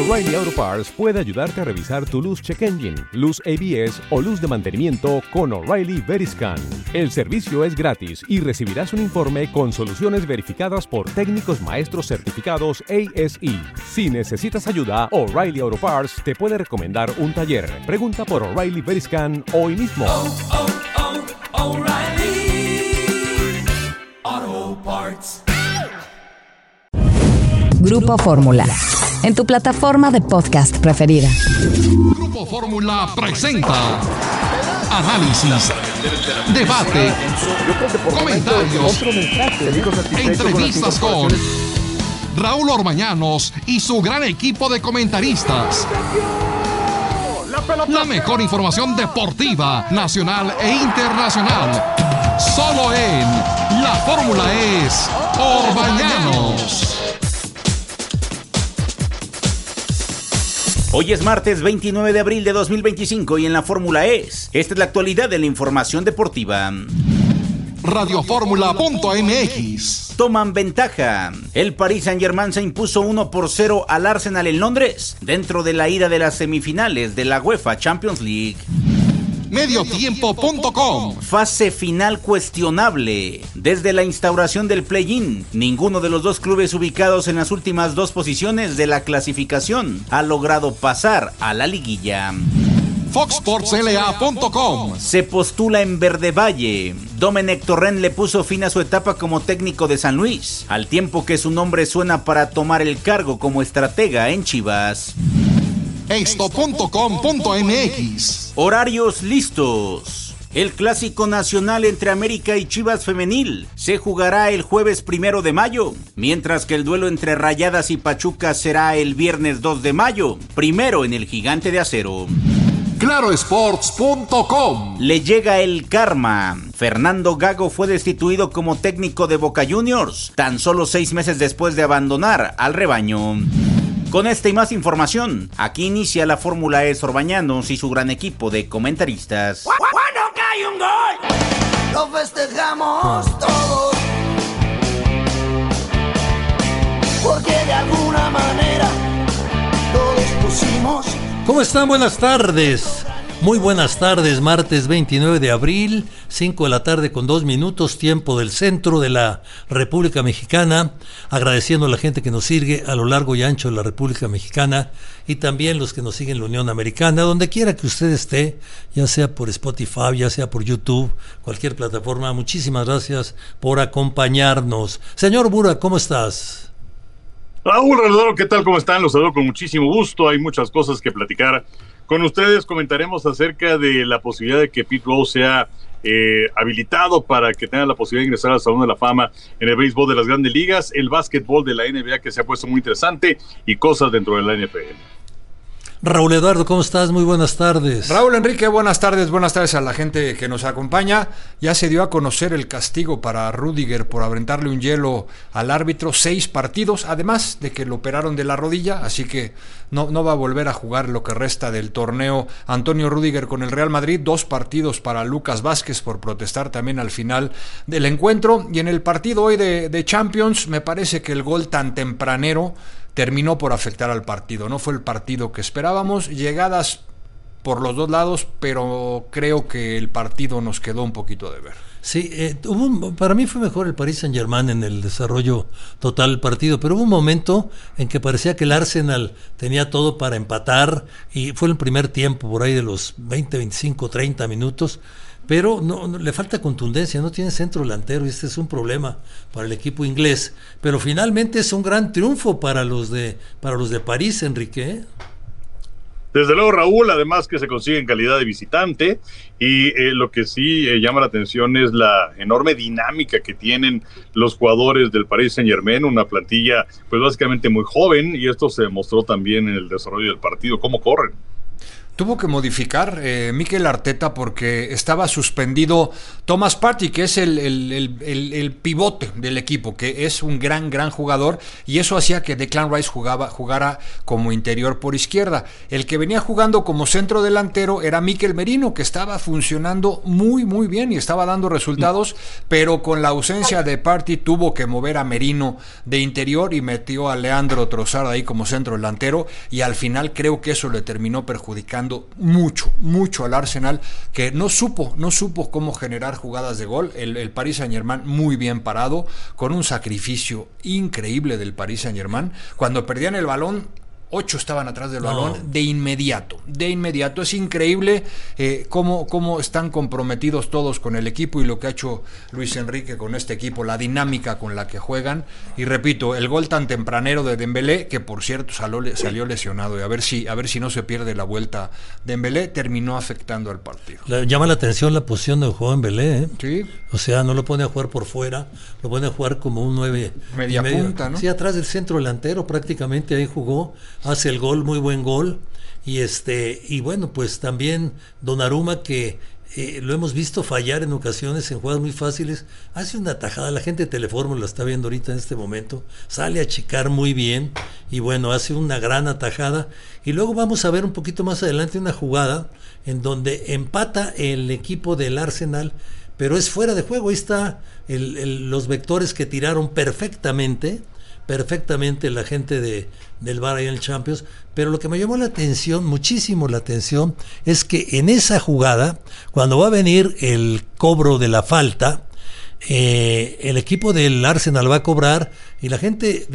O'Reilly Auto Parts puede ayudarte a revisar tu luz check engine, luz ABS o luz de mantenimiento con O'Reilly Veriscan. El servicio es gratis y recibirás un informe con soluciones verificadas por técnicos maestros certificados ASE. Si necesitas ayuda, O'Reilly Auto Parts te puede recomendar un taller. Pregunta por O'Reilly Veriscan hoy mismo. O'Reilly Auto Parts. Grupo Fórmula, en tu plataforma de podcast preferida. Grupo Fórmula presenta análisis, debate, comentarios, entrevistas con Raúl Orbañanos y su gran equipo de comentaristas. La mejor información deportiva, nacional e internacional. Solo en La Fórmula es Orbañanos. Hoy es martes 29 de abril de 2025 y en la Fórmula esta es la actualidad de la información deportiva. Radioformula.mx. Toman ventaja. El Paris Saint-Germain se impuso 1-0 al Arsenal en Londres, dentro de la ida de las semifinales de la UEFA Champions League. Mediotiempo.com. Fase final cuestionable. Desde la instauración del play-in, ninguno de los dos clubes ubicados en las últimas dos posiciones de la clasificación ha logrado pasar a la liguilla. FoxSportsLA.com. Se postula en Verde Valle. Domenech Torrent le puso fin a su etapa como técnico de San Luis, al tiempo que su nombre suena para tomar el cargo como estratega en Chivas. Esto.com.mx. Horarios listos. El clásico nacional entre América y Chivas femenil se jugará el jueves 1 de mayo, mientras que el duelo entre Rayadas y Pachuca será el viernes 2 de mayo, primero en el Gigante de Acero. Clarosports.com. Le llega el karma. Fernando Gago fue destituido como técnico de Boca Juniors, tan solo 6 meses después de abandonar al rebaño. Con esta y más información, aquí inicia la Fórmula Orbañanos y su gran equipo de comentaristas. Cuando cae un gol, lo festejamos todos, porque de alguna manera todos pusimos. ¿Cómo están? Buenas tardes. Muy buenas tardes, martes 29 de abril, 5 de la tarde con 2 minutos, tiempo del centro de la República Mexicana, agradeciendo a la gente que nos sigue a lo largo y ancho de la República Mexicana y también los que nos siguen en la Unión Americana, donde quiera que usted esté, ya sea por Spotify, ya sea por YouTube, cualquier plataforma. Muchísimas gracias por acompañarnos. Señor Bura, ¿cómo estás? Raúl Redondo, ¿qué tal? ¿Cómo están? Los saludo con muchísimo gusto. Hay muchas cosas que platicar con ustedes. Comentaremos acerca de la posibilidad de que Pete Rose sea habilitado para que tenga la posibilidad de ingresar al Salón de la Fama en el béisbol de las Grandes Ligas, el básquetbol de la NBA que se ha puesto muy interesante y cosas dentro de la NFL. Raúl Eduardo, ¿cómo estás? Muy buenas tardes. Raúl Enrique, buenas tardes a la gente que nos acompaña. Ya se dio a conocer el castigo para Rudiger por aventarle un hielo al árbitro, 6 partidos, además de que lo operaron de la rodilla, así que no va a volver a jugar lo que resta del torneo. Antonio Rudiger con el Real Madrid, 2 partidos para Lucas Vázquez por protestar también al final del encuentro. Y en el partido hoy de Champions, me parece que el gol tan tempranero terminó por afectar al partido. No fue el partido que esperábamos, llegadas por los dos lados, pero creo que el partido nos quedó un poquito de ver. Sí, para mí fue mejor el Paris Saint-Germain en el desarrollo total del partido, pero hubo un momento en que parecía que el Arsenal tenía todo para empatar, y fue el primer tiempo, por ahí de los 20, 25, 30 minutos, pero no le falta contundencia, no tiene centro delantero y este es un problema para el equipo inglés, pero finalmente es un gran triunfo para los de París, Enrique. Desde luego, Raúl, además que se consigue en calidad de visitante, y lo que sí llama la atención es la enorme dinámica que tienen los jugadores del Paris Saint-Germain, una plantilla pues básicamente muy joven, y esto se demostró también en el desarrollo del partido, cómo corren. Tuvo que modificar Mikel Arteta porque estaba suspendido Thomas Partey, que es el pivote del equipo, que es un gran jugador, y eso hacía que Declan Rice jugara como interior por izquierda. El que venía jugando como centro delantero era Mikel Merino, que estaba funcionando muy bien y estaba dando resultados, pero con la ausencia de Partey tuvo que mover a Merino de interior y metió a Leandro Trossard ahí como centro delantero, y al final creo que eso le terminó perjudicando mucho al Arsenal, que no supo cómo generar jugadas de gol. El Paris Saint-Germain muy bien parado, con un sacrificio increíble del Paris Saint-Germain. Cuando perdían el balón, 8 estaban atrás del balón de inmediato. Es increíble cómo están comprometidos todos con el equipo y lo que ha hecho Luis Enrique con este equipo, la dinámica con la que juegan. Y repito, el gol tan tempranero de Dembélé, que por cierto salió lesionado, y a ver si no se pierde la vuelta. Dembélé terminó afectando al partido. Llama la atención la posición del juego en Dembélé, ¿eh? Sí. O sea, no lo pone a jugar por fuera, lo pone a jugar como un 9 media punta, ¿no? Sí, atrás del centro delantero, prácticamente ahí jugó, hace el gol, muy buen gol, y bueno, pues también Donnarumma, que lo hemos visto fallar en ocasiones en jugadas muy fáciles, hace una tajada, la gente de Telefórmula lo está viendo ahorita en este momento, sale a achicar muy bien, y bueno, hace una gran atajada, y luego vamos a ver un poquito más adelante una jugada en donde empata el equipo del Arsenal, pero es fuera de juego. Ahí está los vectores que tiraron perfectamente la gente del VAR ahí en el Champions, pero lo que me llamó la atención, muchísimo la atención, es que en esa jugada, cuando va a venir el cobro de la falta, el equipo del Arsenal va a cobrar y la gente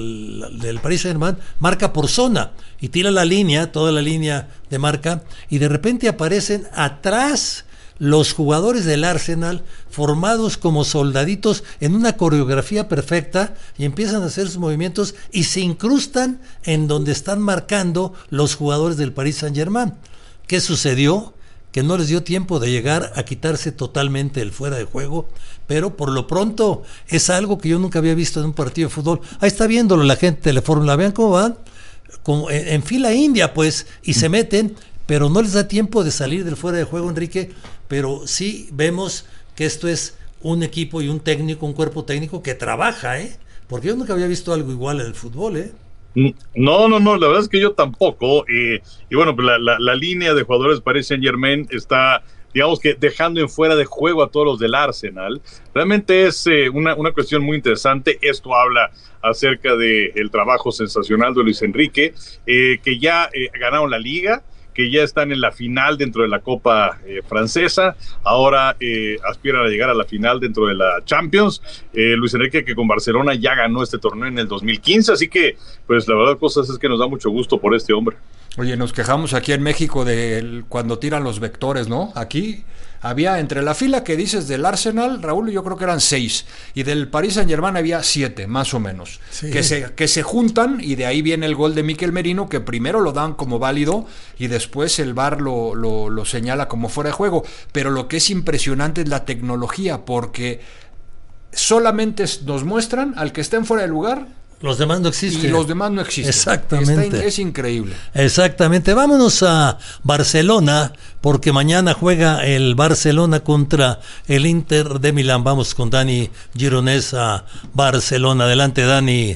del Paris Saint-Germain marca por zona y tira toda la línea de marca, y de repente aparecen atrás los jugadores del Arsenal formados como soldaditos en una coreografía perfecta, y empiezan a hacer sus movimientos y se incrustan en donde están marcando los jugadores del Paris Saint-Germain. ¿Qué sucedió? Que no les dio tiempo de llegar a quitarse totalmente el fuera de juego, pero por lo pronto es algo que yo nunca había visto en un partido de fútbol. Ahí está viéndolo la gente de la Fórmula, vean cómo van, como en fila india pues, y se meten, pero no les da tiempo de salir del fuera de juego, Enrique. Pero sí vemos que esto es un equipo y un técnico, un cuerpo técnico que trabaja, porque yo nunca había visto algo igual en el fútbol, No, la verdad es que yo tampoco, y bueno, pues la línea de jugadores Paris Saint-Germain está, digamos que dejando en fuera de juego a todos los del Arsenal. Realmente es una cuestión muy interesante. Esto habla acerca del trabajo sensacional de Luis Enrique, que ya ganaron la Liga, que ya están en la final dentro de la Copa francesa, ahora aspiran a llegar a la final dentro de la Champions. Luis Enrique, que con Barcelona ya ganó este torneo en el 2015, así que pues la verdad cosas es que nos da mucho gusto por este hombre. Oye, nos quejamos aquí en México de cuando tiran los vectores, ¿no? Aquí había entre la fila que dices del Arsenal, Raúl, yo creo que eran 6, y del Paris Saint-Germain había 7, más o menos, sí, que se juntan, y de ahí viene el gol de Mikel Merino, que primero lo dan como válido y después el VAR lo señala como fuera de juego. Pero lo que es impresionante es la tecnología, porque solamente nos muestran al que esté en fuera de lugar. Los demás no existen. Y los demás no existen. Exactamente. Es increíble. Exactamente. Vámonos a Barcelona, porque mañana juega el Barcelona contra el Inter de Milán. Vamos con Dani Gironès a Barcelona. Adelante, Dani.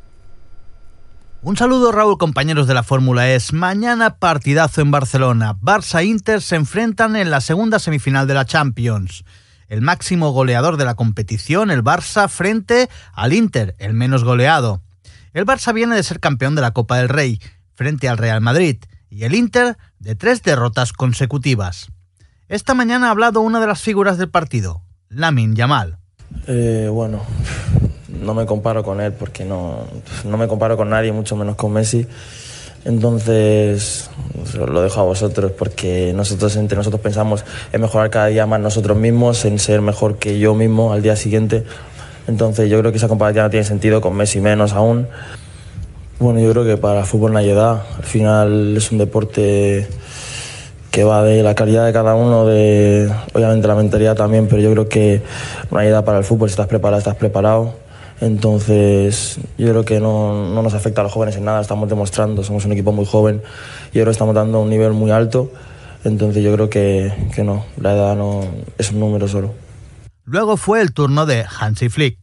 Un saludo, Raúl, compañeros de la Fórmula E. Mañana partidazo en Barcelona. Barça e Inter se enfrentan en la segunda semifinal de la Champions. El máximo goleador de la competición, el Barça, frente al Inter, el menos goleado. El Barça viene de ser campeón de la Copa del Rey, frente al Real Madrid, y el Inter de 3 derrotas consecutivas. Esta mañana ha hablado una de las figuras del partido, Lamine Yamal. Bueno, no me comparo con él porque no me comparo con nadie, mucho menos con Messi. Entonces, lo dejo a vosotros, porque entre nosotros pensamos en mejorar cada día más nosotros mismos, en ser mejor que yo mismo al día siguiente. Entonces yo creo que esa comparativa no tiene sentido, con Messi menos aún. Bueno, yo creo que para el fútbol no hay edad. Al final es un deporte que va de la calidad de cada uno, obviamente la mentalidad también, pero yo creo que no hay edad para el fútbol. Si estás preparado, estás preparado. Entonces yo creo que no nos afecta a los jóvenes en nada, estamos demostrando, somos un equipo muy joven y ahora estamos dando un nivel muy alto, entonces yo creo que no, la edad no es un número solo. Luego fue el turno de Hansi Flick.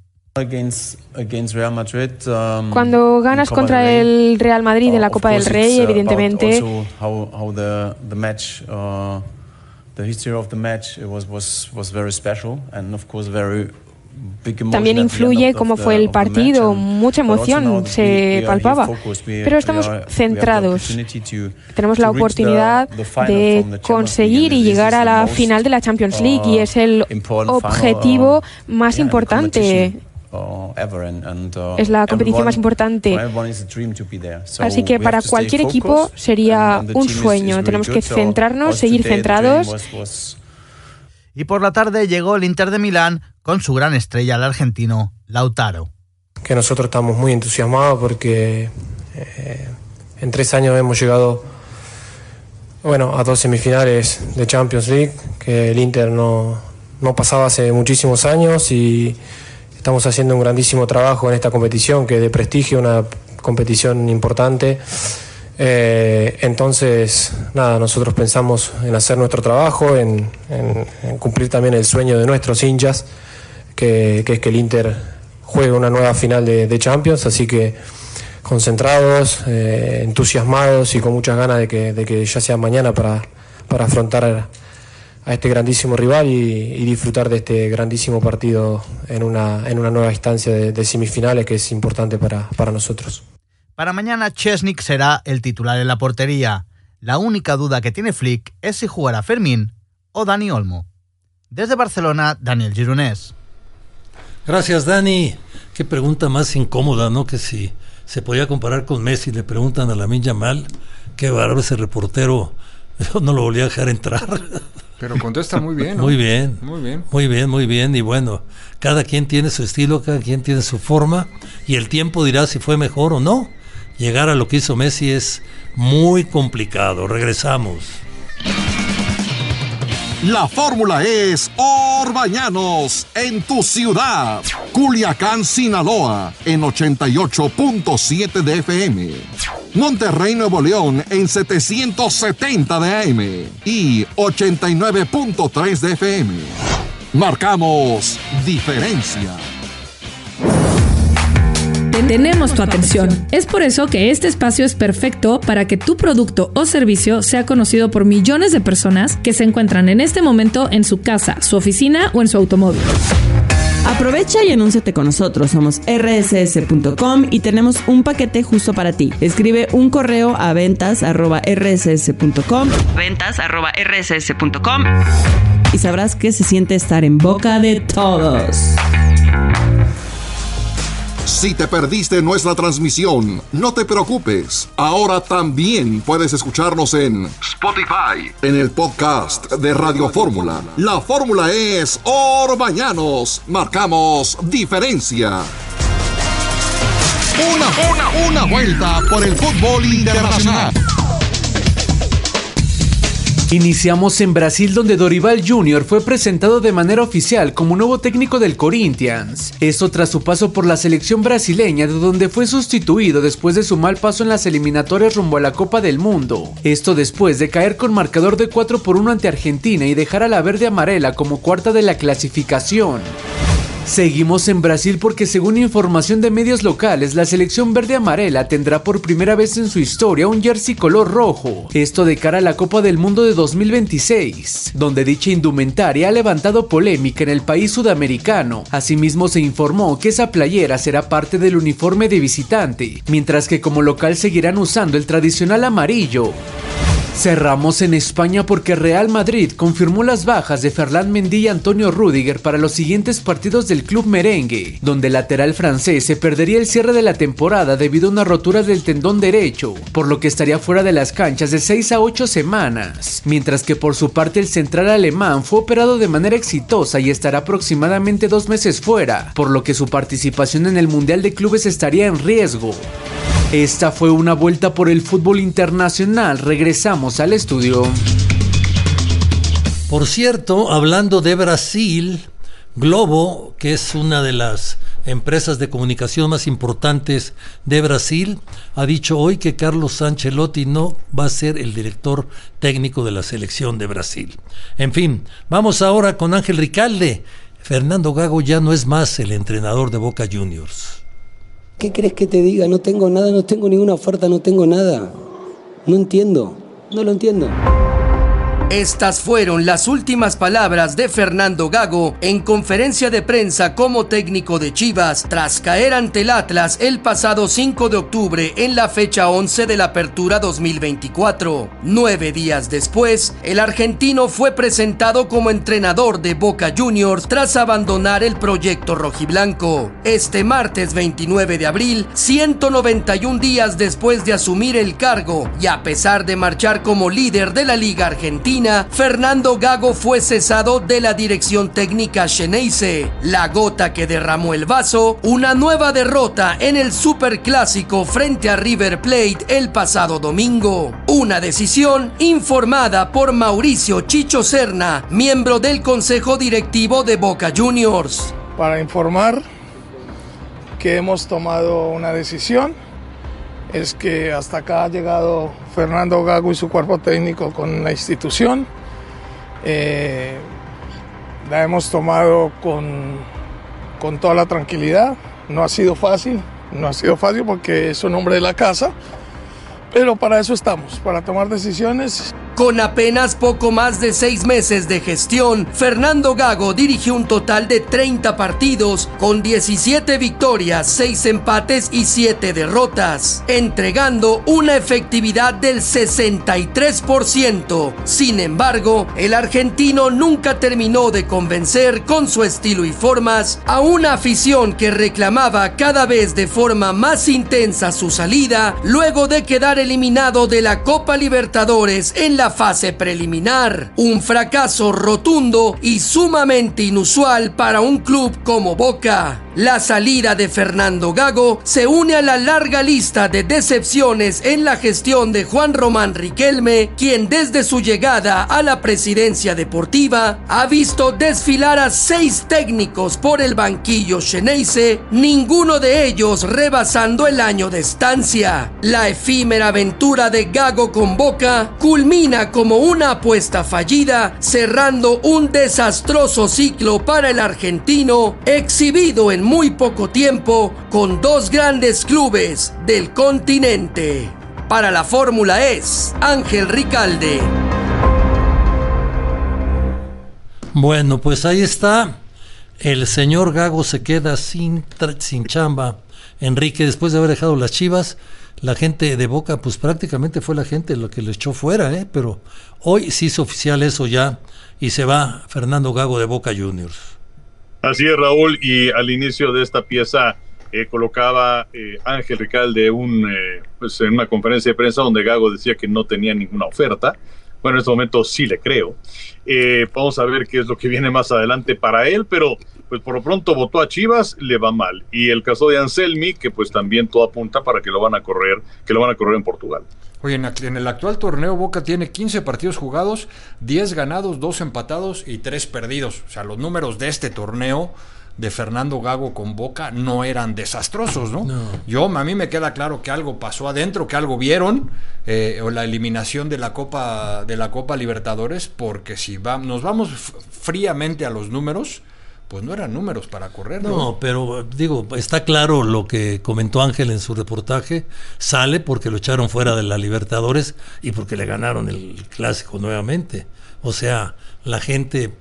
Cuando ganas contra el Real Madrid en la Copa del Rey, evidentemente también influye cómo fue el partido, mucha emoción se palpaba, pero estamos centrados, tenemos la oportunidad de conseguir y llegar a la final de la Champions League y es el objetivo más importante. Es la competición más importante. Así que para cualquier equipo sería un sueño. Tenemos que centrarnos, seguir centrados. Y por la tarde llegó el Inter de Milán con su gran estrella, el argentino Lautaro. Que nosotros estamos muy entusiasmados porque en 3 años hemos llegado a 2 semifinales de Champions League, que el Inter no pasaba hace muchísimos años y estamos haciendo un grandísimo trabajo en esta competición, que es de prestigio, una competición importante. Entonces, nosotros pensamos en hacer nuestro trabajo, en cumplir también el sueño de nuestros hinchas, que es que el Inter juegue una nueva final de Champions, así que concentrados, entusiasmados y con muchas ganas de que ya sea mañana para afrontar a este grandísimo rival y disfrutar de este grandísimo partido en una nueva instancia de semifinales que es importante para nosotros. Para mañana Szczęsny será el titular en la portería. La única duda que tiene Flick es si jugará Fermín o Dani Olmo. Desde Barcelona, Daniel Gironès. Gracias, Dani. Qué pregunta más incómoda, ¿no? Que si se podía comparar con Messi, le preguntan a Lamine Yamal. Qué bárbaro ese reportero. Yo no lo volví a dejar entrar. Pero contesta muy bien, ¿no? Muy bien. Y bueno, cada quien tiene su estilo, cada quien tiene su forma, y el tiempo dirá si fue mejor o no. Llegar a lo que hizo Messi es muy complicado. Regresamos. La fórmula es Orbañanos en tu ciudad. Culiacán, Sinaloa en 88.7 de FM. Monterrey, Nuevo León en 770 de AM y 89.3 de FM. Marcamos diferencia. Tenemos tu atención. Es por eso que este espacio es perfecto para que tu producto o servicio sea conocido por millones de personas que se encuentran en este momento en su casa, su oficina o en su automóvil. Aprovecha y anúnciate con nosotros. Somos rss.com y tenemos un paquete justo para ti. Escribe un correo a ventas@rss.com y sabrás qué se siente estar en boca de todos. Si te perdiste nuestra transmisión, no te preocupes. Ahora también puedes escucharnos en Spotify, en el podcast de Radio Fórmula. La fórmula es Orbañanos. Marcamos diferencia. Una vuelta por el fútbol internacional. Iniciamos en Brasil, donde Dorival Jr. fue presentado de manera oficial como nuevo técnico del Corinthians. Esto tras su paso por la selección brasileña, de donde fue sustituido después de su mal paso en las eliminatorias rumbo a la Copa del Mundo. Esto después de caer con marcador de 4-1 ante Argentina y dejar a la verde amarela como cuarta de la clasificación. Seguimos en Brasil porque, según información de medios locales, la selección verde amarela tendrá por primera vez en su historia un jersey color rojo. Esto de cara a la Copa del Mundo de 2026, donde dicha indumentaria ha levantado polémica en el país sudamericano. Asimismo, se informó que esa playera será parte del uniforme de visitante, mientras que como local seguirán usando el tradicional amarillo. Cerramos en España porque Real Madrid confirmó las bajas de Ferland Mendy y Antonio Rüdiger para los siguientes partidos del club merengue, donde el lateral francés se perdería el cierre de la temporada debido a una rotura del tendón derecho, por lo que estaría fuera de las canchas de 6 a 8 semanas, mientras que por su parte el central alemán fue operado de manera exitosa y estará aproximadamente 2 meses fuera, por lo que su participación en el Mundial de Clubes estaría en riesgo. Esta fue una vuelta por el fútbol internacional. Regresamos al estudio. Por cierto, hablando de Brasil, Globo, que es una de las empresas de comunicación más importantes de Brasil, ha dicho hoy que Carlos Ancelotti no va a ser el director técnico de la selección de Brasil. En fin, vamos ahora con Ángel Ricalde. Fernando Gago ya no es más el entrenador de Boca Juniors. ¿Qué crees que te diga? No tengo nada, no tengo ninguna oferta, no tengo nada. No entiendo, no lo entiendo. Estas fueron las últimas palabras de Fernando Gago en conferencia de prensa como técnico de Chivas tras caer ante el Atlas el pasado 5 de octubre en la fecha 11 de la Apertura 2024. 9 días después, el argentino fue presentado como entrenador de Boca Juniors tras abandonar el proyecto rojiblanco. Este martes 29 de abril, 191 días después de asumir el cargo y a pesar de marchar como líder de la Liga Argentina, Fernando Gago fue cesado de la dirección técnica xeneize. La gota que derramó el vaso, una nueva derrota en el Superclásico frente a River Plate el pasado domingo. Una decisión informada por Mauricio Chicho Serna, miembro del Consejo Directivo de Boca Juniors. Para informar que hemos tomado una decisión, es que hasta acá ha llegado Fernando Gago y su cuerpo técnico con la institución. La hemos tomado con toda la tranquilidad. No ha sido fácil porque es un hombre de la casa, pero para eso estamos, para tomar decisiones. Con apenas poco más de 6 meses de gestión, Fernando Gago dirigió un total de 30 partidos, con 17 victorias, 6 empates y 7 derrotas, entregando una efectividad del 63%. Sin embargo, el argentino nunca terminó de convencer con su estilo y formas a una afición que reclamaba cada vez de forma más intensa su salida, luego de quedar eliminado de la Copa Libertadores en la fase preliminar. Un fracaso rotundo y sumamente inusual para un club como Boca. La salida de Fernando Gago se une a la larga lista de decepciones en la gestión de Juan Román Riquelme, quien desde su llegada a la presidencia deportiva ha visto desfilar a 6 técnicos por el banquillo xeneize, ninguno de ellos rebasando el año de estancia. La efímera aventura de Gago con Boca culmina como una apuesta fallida, cerrando un desastroso ciclo para el argentino, exhibido en muy poco tiempo con 2 grandes clubes del continente. Para la Fórmula es Ángel Ricalde. Bueno, pues ahí está. El señor Gago se queda sin chamba. Enrique, después de haber dejado las Chivas, la gente de Boca, pues prácticamente fue la gente lo que le echó fuera, pero hoy sí es oficial eso ya, y se va Fernando Gago de Boca Juniors. Así es, Raúl, y al inicio de esta pieza colocaba Ángel Ricalde pues en una conferencia de prensa donde Gago decía que no tenía ninguna oferta. Bueno, en este momento sí le creo. Vamos a ver qué es lo que viene más adelante para él, pero pues por lo pronto votó a Chivas, le va mal. Y el caso de Anselmi, que pues también todo apunta para que lo van a correr en Portugal. Oye, en el actual torneo Boca tiene 15 partidos jugados, 10 ganados, 2 empatados y 3 perdidos. O sea, los números de este torneo de Fernando Gago con Boca no eran desastrosos, ¿no? A mí me queda claro que algo pasó adentro, que algo vieron, o la eliminación de la Copa Libertadores, porque si nos vamos fríamente a los números, pues no eran números para correr, ¿no? No, pero digo, está claro lo que comentó Ángel en su reportaje, sale porque lo echaron fuera de la Libertadores y porque le ganaron el Clásico nuevamente. O sea, la gente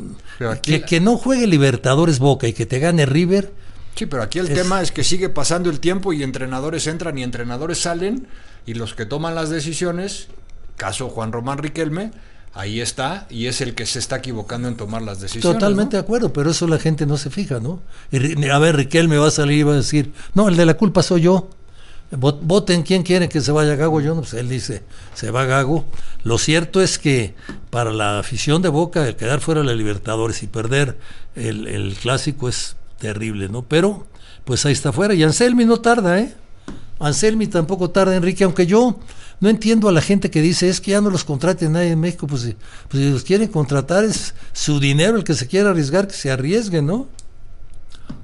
que no juegue Libertadores Boca y que te gane River. Sí, pero aquí el tema es que sigue pasando el tiempo y entrenadores entran y entrenadores salen, y los que toman las decisiones, caso Juan Román Riquelme, ahí está, y es el que se está equivocando en tomar las decisiones. Totalmente de acuerdo, pero eso la gente no se fija, ¿no? A ver, Riquelme va a salir y va a decir, no, el de la culpa soy yo. Voten quién quiere que se vaya Gago. Yo no, pues él dice, se va Gago. Lo cierto es que para la afición de Boca, el quedar fuera de la Libertadores y perder el Clásico es terrible, ¿no? Pero, pues ahí está fuera. Y Anselmi no tarda, Anselmi tampoco tarda, Enrique, aunque yo no entiendo a la gente que dice, es que ya no los contrate nadie en México. Pues si los quieren contratar, es su dinero, el que se quiera arriesgar, que se arriesgue, ¿no?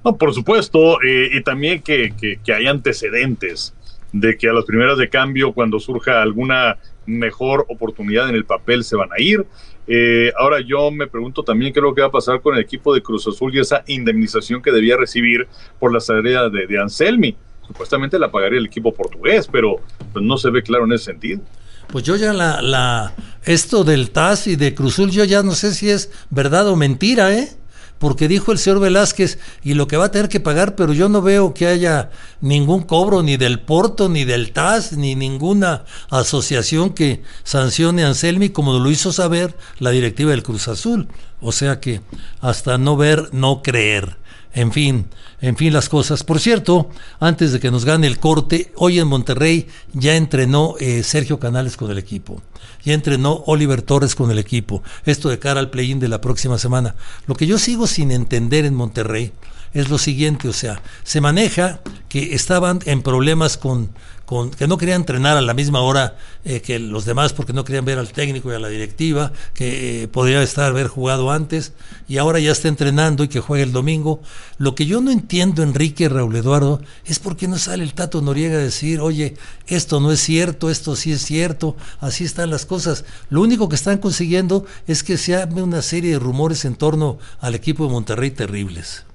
No, por supuesto, y también que hay antecedentes de que a las primeras de cambio, cuando surja alguna mejor oportunidad en el papel, se van a ir. Ahora yo me pregunto también qué es lo que va a pasar con el equipo de Cruz Azul y esa indemnización que debía recibir por la salida de Anselmi. Supuestamente la pagaría el equipo portugués, pero pues no se ve claro en ese sentido. Pues yo ya esto del TAS y de Cruz Azul, yo ya no sé si es verdad o mentira, porque dijo el señor Velázquez y lo que va a tener que pagar, pero yo no veo que haya ningún cobro ni del Porto, ni del TAS, ni ninguna asociación que sancione a Anselmi, como lo hizo saber la directiva del Cruz Azul. O sea que hasta no ver, no creer. En fin las cosas. Por cierto, antes de que nos gane el corte, hoy en Monterrey ya entrenó Sergio Canales con el equipo. Ya entrenó Oliver Torres con el equipo. Esto de cara al play-in de la próxima semana. Lo que yo sigo sin entender en Monterrey es lo siguiente, o sea, se maneja que estaban en problemas con que no querían entrenar a la misma hora que los demás porque no querían ver al técnico y a la directiva, que podría haber jugado antes y ahora ya está entrenando y que juegue el domingo. Lo que yo no entiendo, Enrique, Raúl Eduardo, es por qué no sale el Tato Noriega a decir, oye, esto no es cierto, esto sí es cierto, así están las cosas. Lo único que están consiguiendo es que se hable una serie de rumores en torno al equipo de Monterrey terribles.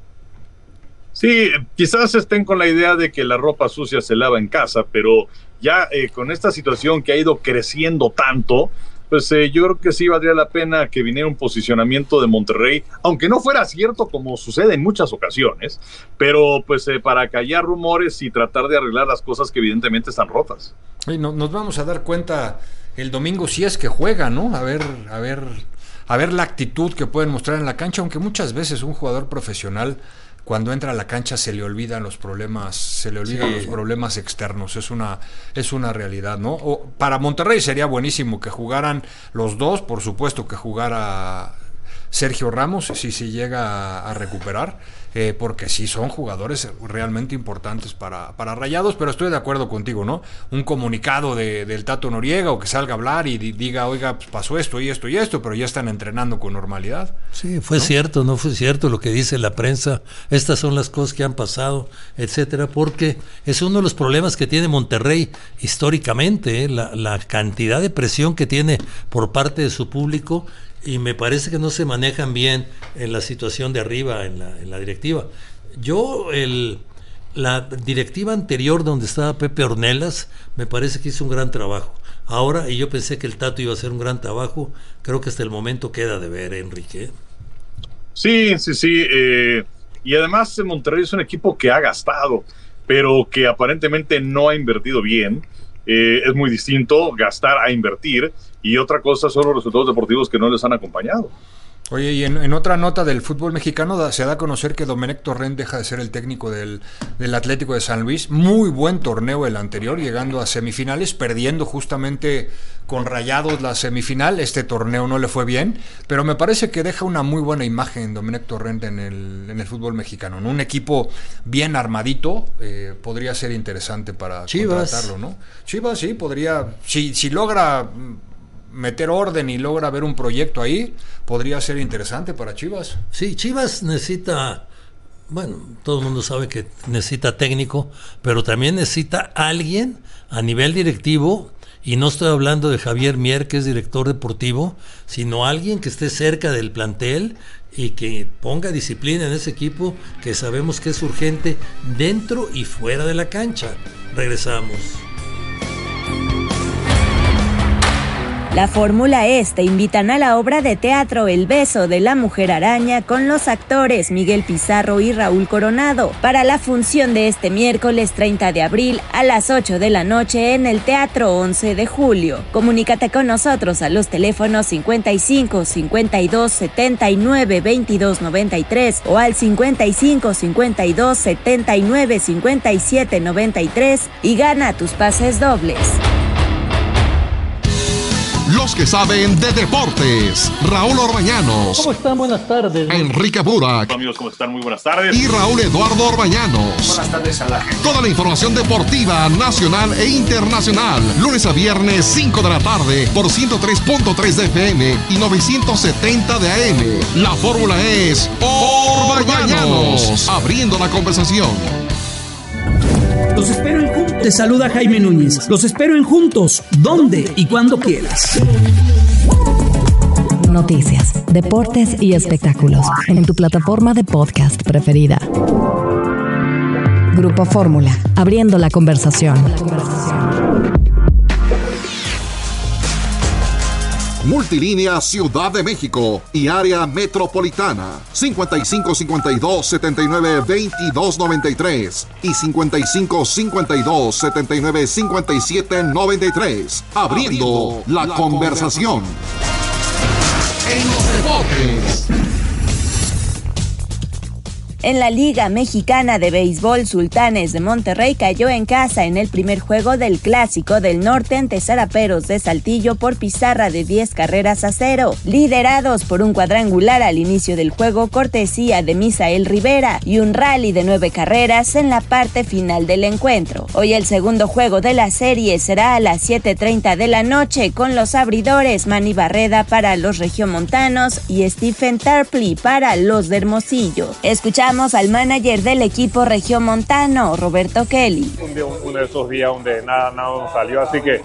Sí, quizás estén con la idea de que la ropa sucia se lava en casa, pero ya con esta situación que ha ido creciendo tanto, pues yo creo que sí valdría la pena que viniera un posicionamiento de Monterrey, aunque no fuera cierto como sucede en muchas ocasiones, pero pues para callar rumores y tratar de arreglar las cosas que evidentemente están rotas. Y nos vamos a dar cuenta el domingo si es que juega, ¿no? A ver la actitud que pueden mostrar en la cancha, aunque muchas veces un jugador profesional cuando entra a la cancha se le olvidan los problemas, los problemas externos, es una realidad, ¿no? Para Monterrey sería buenísimo que jugaran los dos, por supuesto que jugara Sergio Ramos, si se llega a recuperar, porque sí son jugadores realmente importantes para Rayados, pero estoy de acuerdo contigo, ¿no? Un comunicado del Tato Noriega o que salga a hablar y diga, oiga, pues pasó esto y esto y esto, pero ya están entrenando con normalidad. Sí, fue cierto, no fue cierto lo que dice la prensa, estas son las cosas que han pasado, etcétera, porque es uno de los problemas que tiene Monterrey históricamente, la cantidad de presión que tiene por parte de su público. Y me parece que no se manejan bien en la situación de arriba, en la directiva. La directiva anterior donde estaba Pepe Ornelas, me parece que hizo un gran trabajo. Ahora, y yo pensé que el Tato iba a hacer un gran trabajo, creo que hasta el momento queda de ver, Enrique. Sí. Y además Monterrey es un equipo que ha gastado, pero que aparentemente no ha invertido bien. Es muy distinto gastar a invertir, y otra cosa son los resultados deportivos que no les han acompañado. Oye, y en otra nota del fútbol mexicano se da a conocer que Domenech Torrent deja de ser el técnico del Atlético de San Luis. Muy buen torneo el anterior, llegando a semifinales, perdiendo justamente con Rayados la semifinal. Este torneo no le fue bien, pero me parece que deja una muy buena imagen Domenech Torrent en el fútbol mexicano, ¿no? Un equipo bien armadito, podría ser interesante para Chivas. Contratarlo, ¿no? Chivas sí, podría, si logra meter orden y logra ver un proyecto ahí, podría ser interesante para Chivas. Sí, Chivas necesita, bueno, todo el mundo sabe que necesita técnico, pero también necesita alguien a nivel directivo, y no estoy hablando de Javier Mier, que es director deportivo, sino alguien que esté cerca del plantel y que ponga disciplina en ese equipo, que sabemos que es urgente dentro y fuera de la cancha. Regresamos. La Fórmula E te invitan a la obra de teatro El beso de la mujer araña con los actores Miguel Pizarro y Raúl Coronado para la función de este miércoles 30 de abril a las 8 de la noche en el Teatro 11 de Julio. Comunícate con nosotros a los teléfonos 55 52 79 22 93 o al 55 52 79 57 93 y gana tus pases dobles. los que saben de deportes. Raúl Orbañanos. ¿Cómo están? Buenas tardes. Enrique Burak. Hola, amigos, ¿cómo están? Muy buenas tardes. Y Raúl Eduardo Orbañanos. Buenas tardes a la gente. Toda la información deportiva nacional e internacional. Lunes a viernes, 5 de la tarde, por 103.3 de FM y 970 de AM. La fórmula es Orbañanos. Abriendo la conversación. Los espero en Juntos. Te saluda Jaime Núñez. Los espero en Juntos, donde y cuando quieras. Noticias, deportes y espectáculos en tu plataforma de podcast preferida. Grupo Fórmula, abriendo la conversación. Multilínea Ciudad de México y área metropolitana 5552-792293 y 5552-795793. Abriendo la conversación. En los deportes. En la Liga Mexicana de Béisbol, Sultanes de Monterrey cayó en casa en el primer juego del Clásico del Norte ante Zaraperos de Saltillo por pizarra de 10-0, liderados por un cuadrangular al inicio del juego cortesía de Misael Rivera y un rally de 9 carreras en la parte final del encuentro. Hoy el segundo juego de la serie será a las 7:30 de la noche con los abridores Manny Barreda para los regiomontanos y Stephen Tarpley para los de Hermosillo. Escuchamos al manager del equipo regiomontano, Roberto Kelly. Uno de esos días donde nada nos salió, así que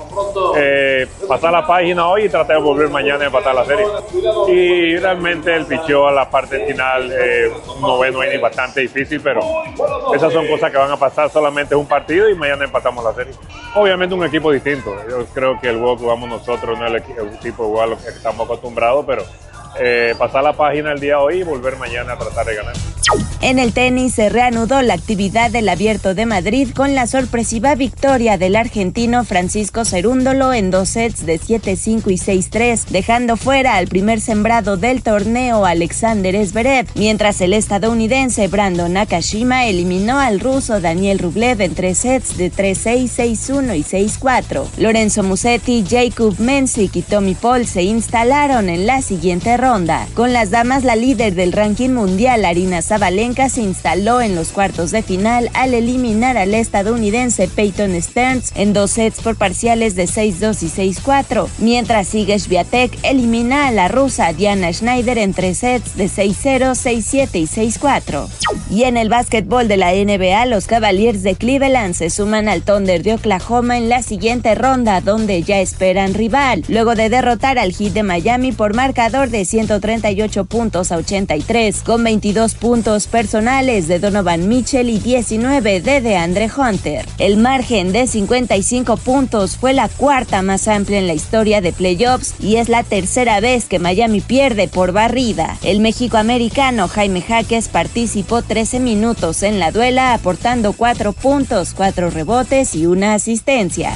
pasar la página hoy y tratar de volver mañana a empatar la serie. Y realmente el picheo a la parte final, un noveno inning bastante difícil, pero esas son cosas que van a pasar, solamente es un partido y mañana empatamos la serie. Obviamente un equipo distinto, yo creo que el juego que jugamos nosotros no es el tipo de juego a lo que estamos acostumbrados, pero pasar la página el día de hoy y volver mañana a tratar de ganar. En el tenis se reanudó la actividad del Abierto de Madrid con la sorpresiva victoria del argentino Francisco Cerúndolo en 2 sets de 7-5 y 6-3, dejando fuera al primer sembrado del torneo Alexander Zverev, mientras el estadounidense Brandon Nakashima eliminó al ruso Daniel Rublev en 3 sets de 3-6, 6-1 y 6-4. Lorenzo Musetti, Jakub Mensik y Tommy Paul se instalaron en la siguiente ronda. Con las damas, la líder del ranking mundial, Aryna Sabalenka, se instaló en los cuartos de final al eliminar al estadounidense Peyton Stearns en 2 sets por parciales de 6-2 y 6-4, mientras Iga Swiatek elimina a la rusa Diana Schneider en 3 sets de 6-0, 6-7 y 6-4. Y en el básquetbol de la NBA, los Cavaliers de Cleveland se suman al Thunder de Oklahoma en la siguiente ronda, donde ya esperan rival, luego de derrotar al Heat de Miami por marcador de 138 puntos a 83, con 22 puntos personales de Donovan Mitchell y 19 de DeAndre Hunter. El margen de 55 puntos fue la cuarta más amplia en la historia de playoffs y es la tercera vez que Miami pierde por barrida. El mexicoamericano Jaime Jaques participó 13 minutos en la duela, aportando 4 puntos, 4 rebotes y una asistencia.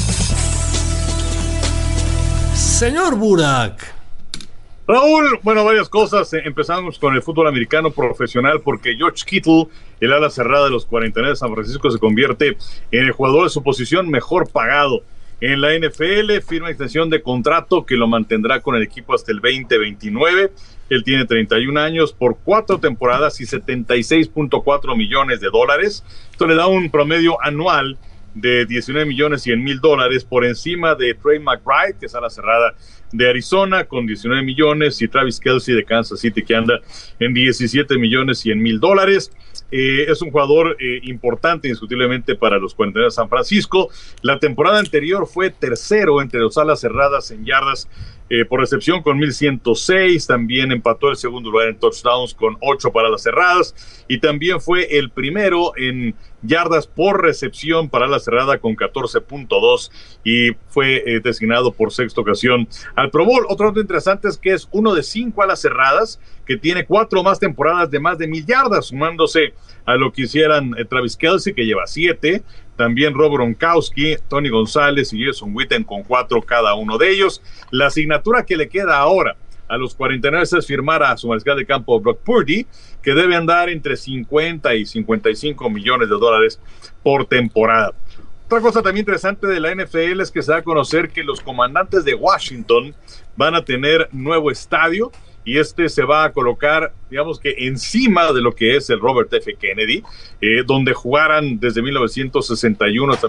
Señor Burak. Raúl, bueno, varias cosas. Empezamos con el fútbol americano profesional porque George Kittle, el ala cerrada de los 49 de San Francisco, se convierte en el jugador de su posición mejor pagado en la NFL. Firma extensión de contrato que lo mantendrá con el equipo hasta el 2029. Él tiene 31 años por 4 temporadas y $76.4 millones. Esto le da un promedio anual de $19.100.000 por encima de Trey McBride, que es ala cerrada de Arizona, con 19 millones, y Travis Kelce de Kansas City, que anda en $17.100.000. Es un jugador importante indiscutiblemente para los 49 de San Francisco. La temporada anterior fue tercero entre los alas cerradas en yardas por recepción con 1,106, también empató el segundo lugar en touchdowns con 8 para las cerradas, y también fue el primero en yardas por recepción para la cerrada con 14.2, y fue designado por sexta ocasión al Pro Bowl. Otro dato interesante es que es uno de 5 alas cerradas que tiene 4 más temporadas de más de 1,000 yardas, sumándose a lo que hicieran Travis Kelce, que lleva 7, también Rob Gronkowski, Tony González y Jason Witten con 4 cada uno de ellos. La asignatura que le queda ahora a los 49 es firmar a su mariscal de campo Brock Purdy, que debe andar entre 50 y $55 millones por temporada. Otra cosa también interesante de la NFL es que se da a conocer que los Comandantes de Washington van a tener nuevo estadio y se va a colocar, digamos que encima de lo que es el Robert F. Kennedy, donde jugaran desde 1961 hasta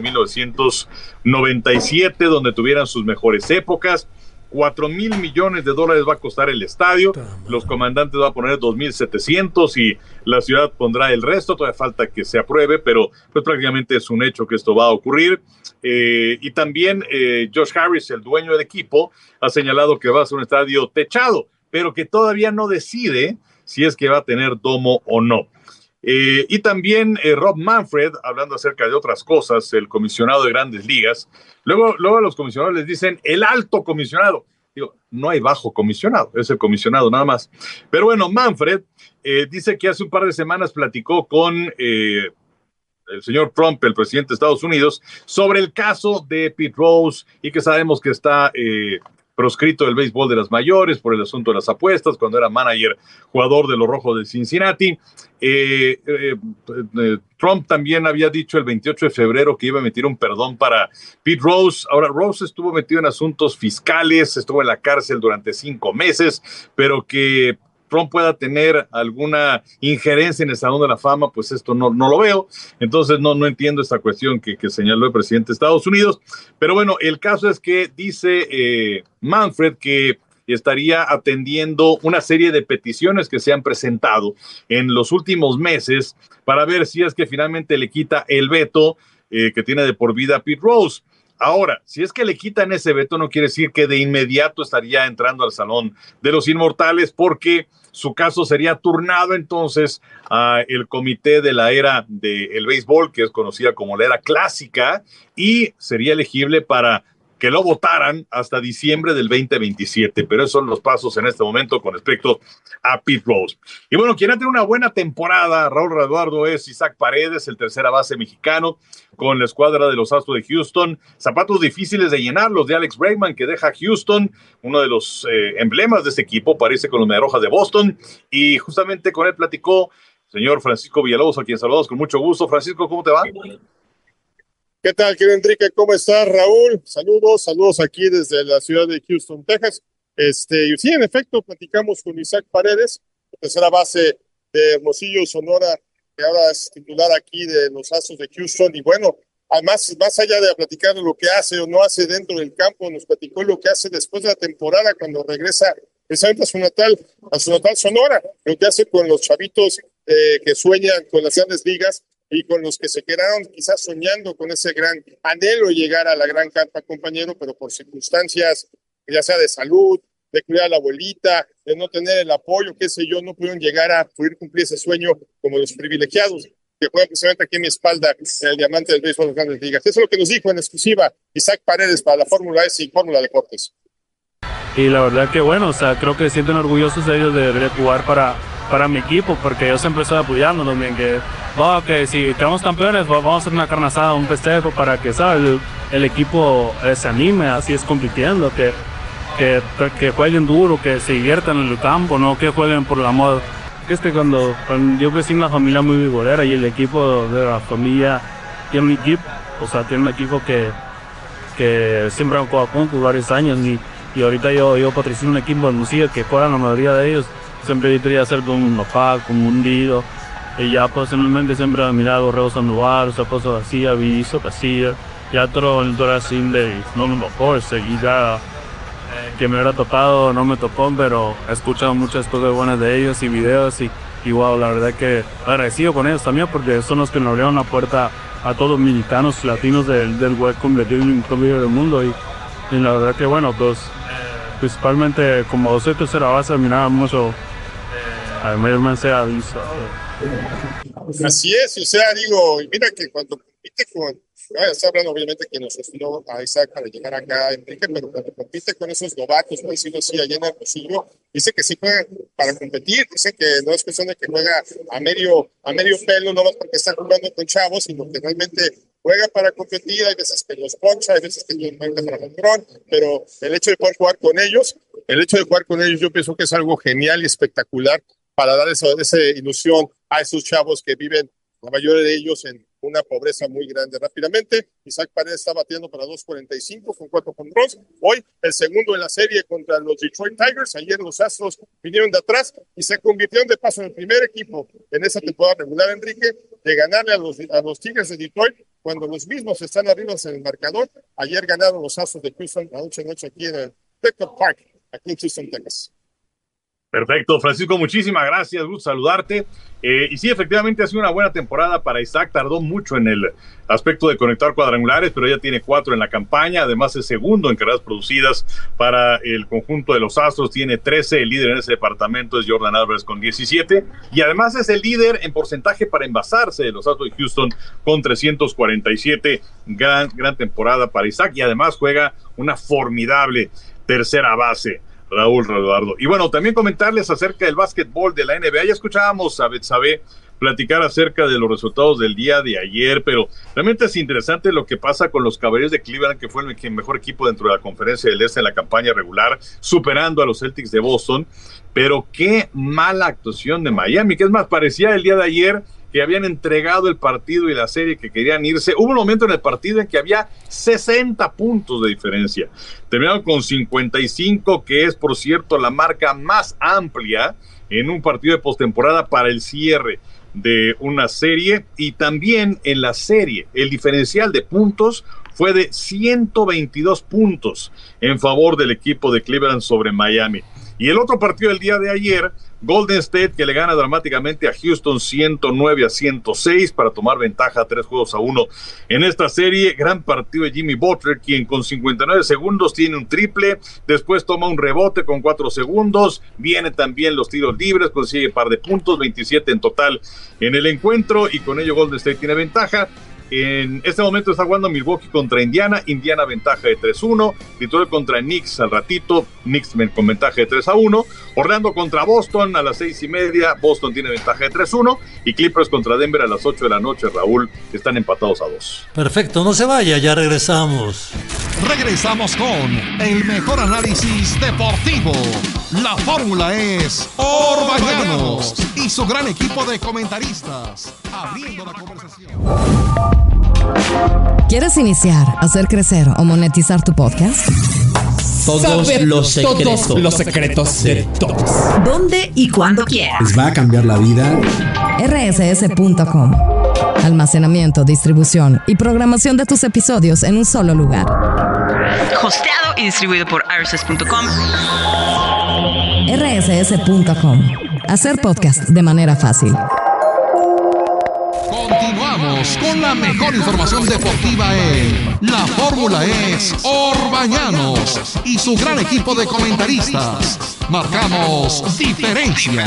1997, donde tuvieran sus mejores épocas. $4,000 millones va a costar el estadio. Los Comandantes van a poner 2,700 y la ciudad pondrá el resto. Todavía falta que se apruebe, pero pues prácticamente es un hecho que esto va a ocurrir. Y también Josh Harris, el dueño del equipo, ha señalado que va a ser un estadio techado, pero que todavía no decide si es que va a tener domo o no. Y también Rob Manfred, hablando acerca de otras cosas, el comisionado de Grandes Ligas. Luego a los comisionados les dicen el alto comisionado. Digo, no hay bajo comisionado, es el comisionado nada más. Pero bueno, Manfred dice que hace un par de semanas platicó con el señor Trump, el presidente de Estados Unidos, sobre el caso de Pete Rose y que sabemos que está proscrito del béisbol de las mayores por el asunto de las apuestas, cuando era jugador de los Rojos de Cincinnati. Trump también había dicho el 28 de febrero que iba a emitir un perdón para Pete Rose. Ahora, Rose estuvo metido en asuntos fiscales, estuvo en la cárcel durante 5 meses, pero que Trump pueda tener alguna injerencia en el Salón de la Fama, pues esto no lo veo. Entonces no entiendo esta cuestión que señaló el presidente de Estados Unidos. Pero bueno, el caso es que dice Manfred que estaría atendiendo una serie de peticiones que se han presentado en los últimos meses para ver si es que finalmente le quita el veto que tiene de por vida Pete Rose. Ahora, si es que le quitan ese veto, no quiere decir que de inmediato estaría entrando al Salón de los Inmortales, porque su caso sería turnado entonces a el comité de la era del béisbol, que es conocida como la era clásica, y sería elegible para que lo votaran hasta diciembre del 2027, pero esos son los pasos en este momento con respecto a Pete Rose. Y bueno, quien ha tenido una buena temporada, Raúl Eduardo, es Isaac Paredes, el tercera base mexicano con la escuadra de los Astros de Houston. Zapatos difíciles de llenar, los de Alex Bregman, que deja Houston, uno de los emblemas de este equipo, parece con los Mediarrojas de Boston, y justamente con él platicó el señor Francisco Villalobos, a quien saludamos con mucho gusto. Francisco, ¿cómo te va? ¿Qué tal, querido Enrique? ¿Cómo estás, Raúl? Saludos aquí desde la ciudad de Houston, Texas. Sí, en efecto, platicamos con Isaac Paredes, tercera base de Hermosillo, Sonora, que ahora es titular aquí de los Astros de Houston. Y bueno, además, más allá de platicar lo que hace o no hace dentro del campo, nos platicó lo que hace después de la temporada, cuando regresa precisamente a su natal Sonora, lo que hace con los chavitos que sueñan con las grandes ligas, y con los que se quedaron quizás soñando con ese gran anhelo de llegar a la gran carpa, compañero, pero por circunstancias, ya sea de salud, de cuidar a la abuelita, de no tener el apoyo, qué sé yo, no pudieron llegar a poder cumplir ese sueño como los privilegiados que juegan precisamente aquí en mi espalda en el diamante del béisbol de las grandes ligas. Eso es lo que nos dijo en exclusiva Isaac Paredes para la Fórmula S y Fórmula Deportes. Y la verdad que bueno, creo que sienten orgullosos de ellos de jugar para mi equipo, porque yo siempre estoy apoyando también, que si quedamos campeones, vamos a hacer una carne asada, un festejo para que, ¿sabes? El equipo se anime, así es compitiendo, que jueguen duro, que se diviertan en el campo, no que jueguen por la moda. Cuando yo crecí en una familia muy vigorera y el equipo de la familia tiene un equipo, tiene un equipo que siempre han jugado juntos varios años y ahorita yo patrocino un equipo de Hermosillo que juegan la mayoría de ellos. Siempre quería ser como un papá, como un tío. Y ya personalmente siempre he mirado a Reo Sandoval, cosas así, a Viso, Casilla. Ya todo el así de no me mejor, seguida que me hubiera tocado, no me tocó, pero he escuchado muchas cosas buenas de ellos y videos y wow, la verdad que agradecido con ellos también porque son los que nos abrieron la puerta a todos los mexicanos, latinos del web convertido en un cambio del mundo y la verdad que bueno, pues principalmente como soy tercera base, miraba mucho mayormente a Viso. Así es, digo, mira que cuando compite está hablando obviamente que nos estudió a Isaac para llegar acá, Enrique, pero cuando compite con esos novatos, por decirlo así, allá en Hermosillo, dice que sí juega para competir, dice que no es cuestión de que juega a medio pelo, no más porque está jugando con chavos, sino que realmente juega para competir, hay veces que los poncha, hay veces que los manda para control, pero el hecho de poder jugar con ellos, yo pienso que es algo genial y espectacular para dar esa ilusión a esos chavos que viven, la mayoría de ellos, en una pobreza muy grande. Rápidamente, Isaac Paredes está bateando para 2.45 con 4 jonrones. Hoy el segundo en la serie contra los Detroit Tigers. Ayer los Astros vinieron de atrás y se convirtieron de paso en el primer equipo en esa temporada regular, Enrique, de ganarle a los Tigres de Detroit cuando los mismos están arriba en el marcador. Ayer ganaron los Astros de Houston anoche aquí en el Petco Park, aquí en Houston, Texas. Perfecto, Francisco, muchísimas gracias, gusto saludarte. Y sí, efectivamente ha sido una buena temporada para Isaac, tardó mucho en el aspecto de conectar cuadrangulares, pero ya tiene 4 en la campaña, además es segundo en carreras producidas para el conjunto de los Astros, tiene 13, el líder en ese departamento es Jordan Álvarez con 17, y además es el líder en porcentaje para envasarse de los Astros de Houston con 347, gran temporada para Isaac, y además juega una formidable tercera base. Raúl Eduardo. Y bueno, también comentarles acerca del básquetbol de la NBA. Ya escuchábamos a Betsabe platicar acerca de los resultados del día de ayer, pero realmente es interesante lo que pasa con los Cavaliers de Cleveland, que fue el mejor equipo dentro de la Conferencia del Este en la campaña regular, superando a los Celtics de Boston. Pero qué mala actuación de Miami, que es más, parecía el día de ayer que habían entregado el partido y la serie, que querían irse. Hubo un momento en el partido en que había 60 puntos de diferencia. Terminaron con 55, que es, por cierto, la marca más amplia en un partido de postemporada para el cierre de una serie. Y también en la serie, el diferencial de puntos fue de 122 puntos en favor del equipo de Cleveland sobre Miami. Y el otro partido del día de ayer, Golden State, que le gana dramáticamente a Houston 109-106 para tomar ventaja 3-1 en esta serie. Gran partido de Jimmy Butler, quien con 59 segundos tiene un triple, después toma un rebote con 4 segundos, viene también los tiros libres, consigue par de puntos, 27 en total en el encuentro, y con ello Golden State tiene ventaja. En este momento está jugando Milwaukee contra Indiana ventaja de 3-1, Detroit contra Knicks al ratito, Knicks con ventaja de 3-1, Orlando contra Boston a las 6:30, Boston tiene ventaja de 3-1, y Clippers contra Denver a las 8 de la noche, Raúl, están empatados a 2. Perfecto, no se vaya, ya regresamos. Regresamos con el mejor análisis deportivo. La fórmula es Orbañanos y su gran equipo de comentaristas, abriendo la conversación. ¿Quieres iniciar, hacer crecer o monetizar tu podcast? Todos los secretos de todos. ¿Dónde y cuándo quieras? Les va a cambiar la vida. rss.com. Almacenamiento, distribución y programación de tus episodios en un solo lugar. Hosteado y distribuido por rss.com. rss.com. Hacer podcast de manera fácil. Continuamos con la mejor información deportiva en La Fórmula es Orbañanos y su gran equipo de comentaristas. Marcamos diferencia.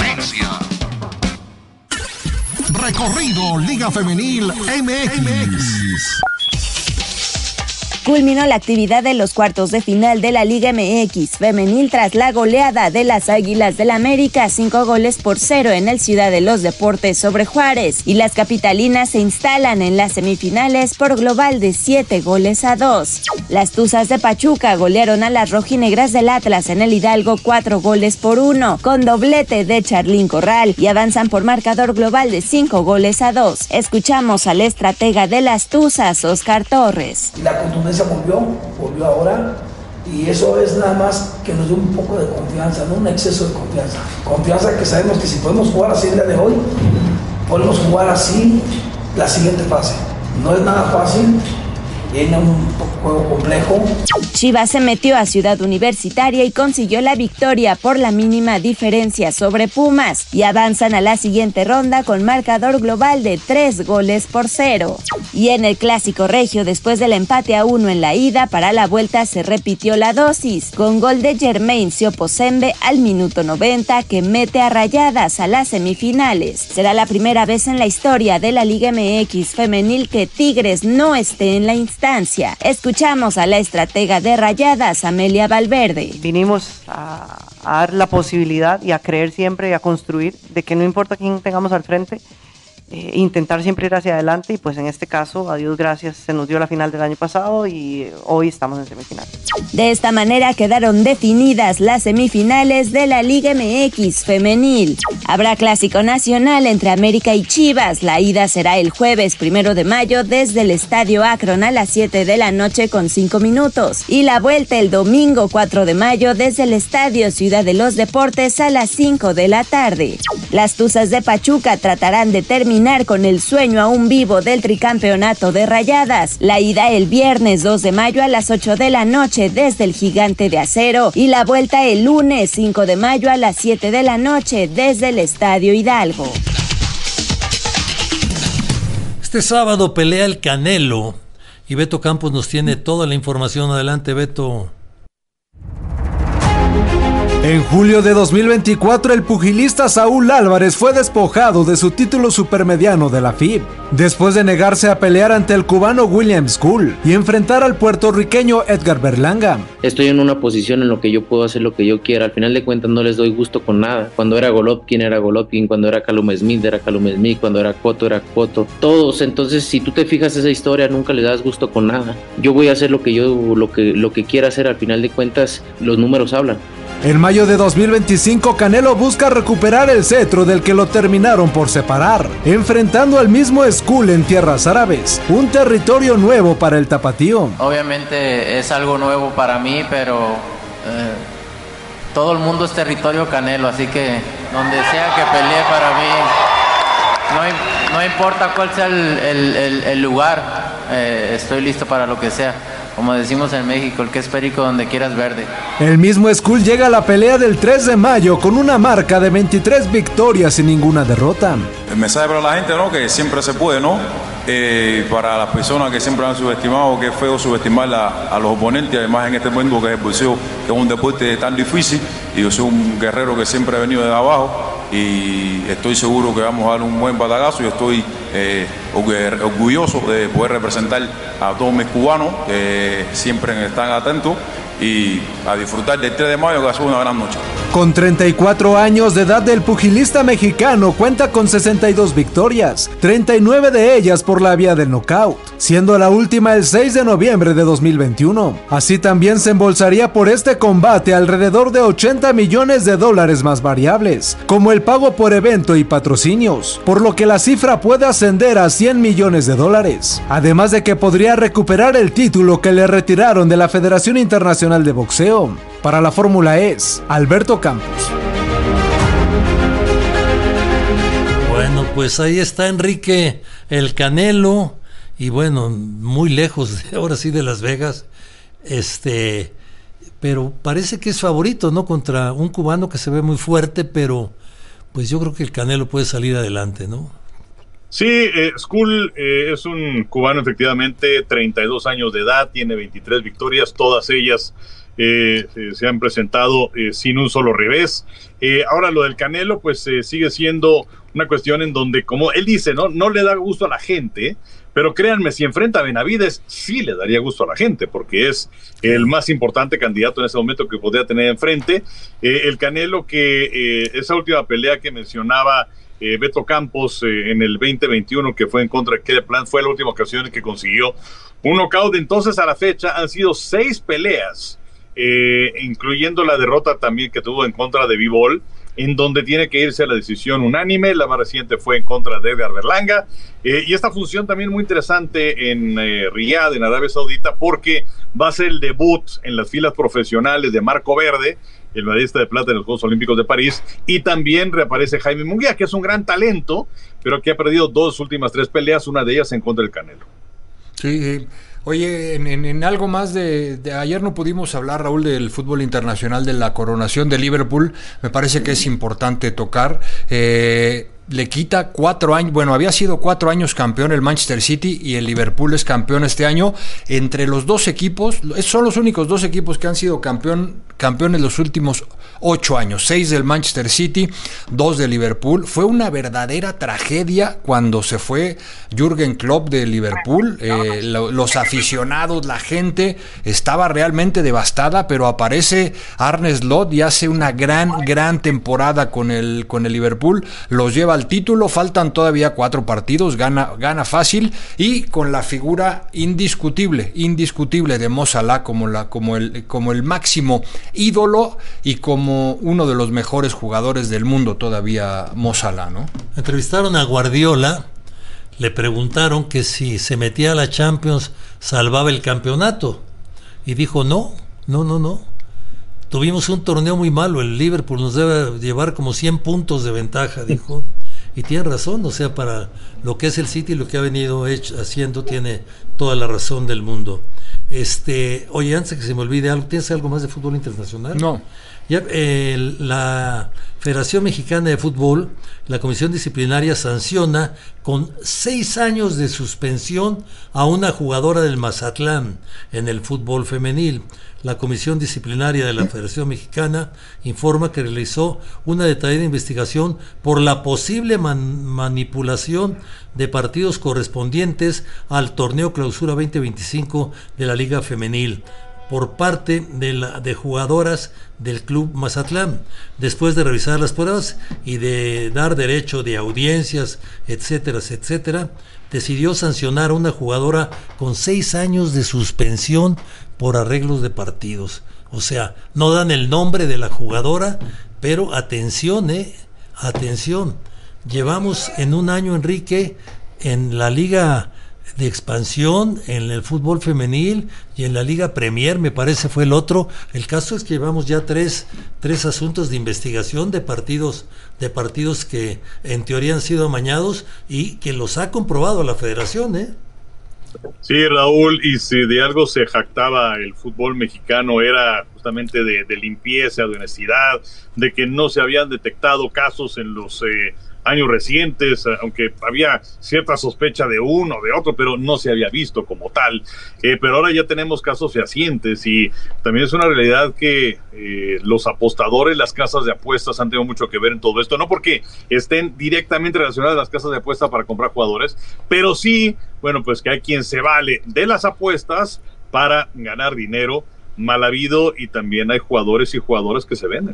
Recorrido Liga Femenil MX. Culminó la actividad de los cuartos de final de la Liga MX femenil tras la goleada de las Águilas del América 5-0 en el Ciudad de los Deportes sobre Juárez, y las capitalinas se instalan en las semifinales por global de 7-2. Las Tuzas de Pachuca golearon a las rojinegras del Atlas en el Hidalgo 4-1 con doblete de Charlín Corral y avanzan por marcador global de 5-2. Escuchamos al estratega de las Tuzas, Oscar Torres. La contundencia volvió ahora, y eso es nada más que nos dé un poco de confianza, no un exceso de confianza que sabemos que si podemos jugar así el día de hoy, podemos jugar así la siguiente fase. No es nada fácil, viene un juego complejo. Chivas se metió a Ciudad Universitaria y consiguió la victoria por la mínima diferencia sobre Pumas, y avanzan a la siguiente ronda con marcador global de 3-0. Y en el Clásico Regio, después del empate a 1 en la ida, para la vuelta se repitió la dosis, con gol de Germain Sioposembe al minuto 90, que mete a Rayadas a las semifinales. Será la primera vez en la historia de la Liga MX femenil que Tigres no esté en la instancia. Escuchamos a la estratega de Rayadas, Amelia Valverde. Vinimos a dar la posibilidad y a creer siempre y a construir de que no importa quién tengamos al frente, intentar siempre ir hacia adelante y pues en este caso, a Dios gracias, se nos dio la final del año pasado y hoy estamos en semifinal. De esta manera quedaron definidas las semifinales de la Liga MX femenil. Habrá clásico nacional entre América y Chivas. La ida será el jueves 1 de mayo desde el Estadio Akron a las 7 de la noche con 5 minutos y la vuelta el domingo 4 de mayo desde el Estadio Ciudad de los Deportes a las 5 de la tarde. Las Tuzas de Pachuca tratarán de terminar con el sueño aún vivo del tricampeonato de Rayadas. La ida el viernes 2 de mayo a las 8 de la noche desde el Gigante de Acero y la vuelta el lunes 5 de mayo a las 7 de la noche desde el Estadio Hidalgo. Este sábado pelea el Canelo y Beto Campos nos tiene toda la información. Adelante, Beto. En julio de 2024, el pugilista Saúl Álvarez fue despojado de su título supermediano de la FIB, después de negarse a pelear ante el cubano William Skull y enfrentar al puertorriqueño Edgar Berlanga. Estoy en una posición en la que yo puedo hacer lo que yo quiera. Al final de cuentas no les doy gusto con nada. Cuando era Golovkin era Golovkin, cuando era Callum Smith era Callum Smith, cuando era Cotto era Cotto. Todos, entonces si tú te fijas esa historia nunca le das gusto con nada. Yo voy a hacer lo que quiera hacer. Al final de cuentas los números hablan. En mayo de 2025, Canelo busca recuperar el cetro del que lo terminaron por separar, enfrentando al mismo Skull en tierras árabes, un territorio nuevo para el tapatío. Obviamente es algo nuevo para mí, pero todo el mundo es territorio Canelo, así que donde sea que pelee para mí, no importa cuál sea el lugar, estoy listo para lo que sea. Como decimos en México, el que es perico donde quieras verde. El mismo Skull llega a la pelea del 3 de mayo con una marca de 23 victorias y ninguna derrota. El mensaje para la gente, ¿no? Que siempre se puede, ¿no? Para las personas que siempre han subestimado, que es feo subestimar a los oponentes, además en este momento que es el boxeo, que es un deporte tan difícil, y yo soy un guerrero que siempre he venido de abajo y estoy seguro que vamos a dar un buen batagazo. Yo estoy orgulloso de poder representar a todos mis cubanos que siempre están atentos y a disfrutar del 3 de mayo, que va a ser una gran noche. Con 34 años de edad, el pugilista mexicano cuenta con 62 victorias, 39 de ellas por la vía del nocaut, siendo la última el 6 de noviembre de 2021. Así también se embolsaría por este combate alrededor de $80 millones más variables, como el pago por evento y patrocinios, por lo que la cifra puede ascender a $100 millones. Además de que podría recuperar el título que le retiraron de la Federación Internacional de Boxeo. Para la Fórmula es Alberto Campos. Bueno, pues ahí está Enrique, el Canelo, y bueno, muy lejos ahora sí de Las Vegas, pero parece que es favorito, ¿no? Contra un cubano que se ve muy fuerte, pero pues yo creo que el Canelo puede salir adelante, ¿no? Sí, Skull es un cubano efectivamente, 32 años de edad, tiene 23 victorias, todas ellas se han presentado sin un solo revés. Ahora lo del Canelo pues sigue siendo una cuestión en donde, como él dice, no le da gusto a la gente, pero créanme, si enfrenta a Benavides sí le daría gusto a la gente, porque es el más importante candidato en ese momento que podría tener enfrente. El Canelo, que esa última pelea que mencionaba Beto Campos en el 2021, que fue en contra de Caleb Plant, fue la última ocasión en que consiguió un knockout. Entonces a la fecha han sido 6 peleas, incluyendo la derrota también que tuvo en contra de Bivol, en donde tiene que irse a la decisión unánime. La más reciente fue en contra de Edgar Berlanga, y esta función también muy interesante en Riyadh, en Arabia Saudita, porque va a ser el debut en las filas profesionales de Marco Verde, el medallista de plata en los Juegos Olímpicos de París, y también reaparece Jaime Munguía, que es un gran talento, pero que ha perdido 2 últimas 3 peleas, una de ellas en contra del Canelo. Sí, oye, en algo más de ayer no pudimos hablar, Raúl, del fútbol internacional, de la coronación de Liverpool. Me parece que es importante tocar. Le quita 4 años, bueno, había sido 4 años campeón el Manchester City y el Liverpool es campeón este año. Entre los 2 equipos, son los únicos 2 equipos que han sido campeones los últimos 8 años, 6 del Manchester City, 2 de Liverpool. Fue una verdadera tragedia cuando se fue Jürgen Klopp de Liverpool. Los aficionados, la gente estaba realmente devastada, pero aparece Arne Slot y hace una gran temporada con el Liverpool, los lleva al al título, faltan todavía 4 partidos, gana fácil y con la figura indiscutible de Mo Salah como el máximo ídolo y como uno de los mejores jugadores del mundo todavía Mo Salah, ¿no? Entrevistaron a Guardiola, le preguntaron que si se metía a la Champions salvaba el campeonato y dijo no. Tuvimos un torneo muy malo, el Liverpool nos debe llevar como 100 puntos de ventaja, dijo. Y tiene razón, o sea, para lo que es el City, lo que ha venido haciendo, tiene toda la razón del mundo. Oye, antes de que se me olvide algo, ¿tienes algo más de fútbol internacional? No. Ya, la Federación Mexicana de Fútbol, la Comisión Disciplinaria sanciona con 6 años de suspensión a una jugadora del Mazatlán en el fútbol femenil. La Comisión Disciplinaria de la Federación Mexicana informa que realizó una detallada investigación por la posible manipulación de partidos correspondientes al torneo Clausura 2025 de la Liga Femenil por parte de jugadoras del Club Mazatlán. Después de revisar las pruebas y de dar derecho de audiencias, etcétera, decidió sancionar a una jugadora con 6 años de suspensión por arreglos de partidos. O sea, no dan el nombre de la jugadora, pero atención, llevamos en un año, Enrique, en la Liga de Expansión, en el fútbol femenil y en la Liga Premier, me parece fue el otro. El caso es que llevamos ya tres asuntos de investigación de partidos que en teoría han sido amañados y que los ha comprobado la Federación, Sí, Raúl, y si de algo se jactaba el fútbol mexicano era justamente de limpieza, de honestidad, de que no se habían detectado casos en los años recientes, aunque había cierta sospecha de uno o de otro, pero no se había visto como tal. Pero ahora ya tenemos casos fehacientes y también es una realidad que los apostadores, las casas de apuestas han tenido mucho que ver en todo esto, no porque estén directamente relacionadas las casas de apuestas para comprar jugadores, pero sí, bueno, pues que hay quien se vale de las apuestas para ganar dinero mal habido y también hay jugadores y jugadoras que se venden.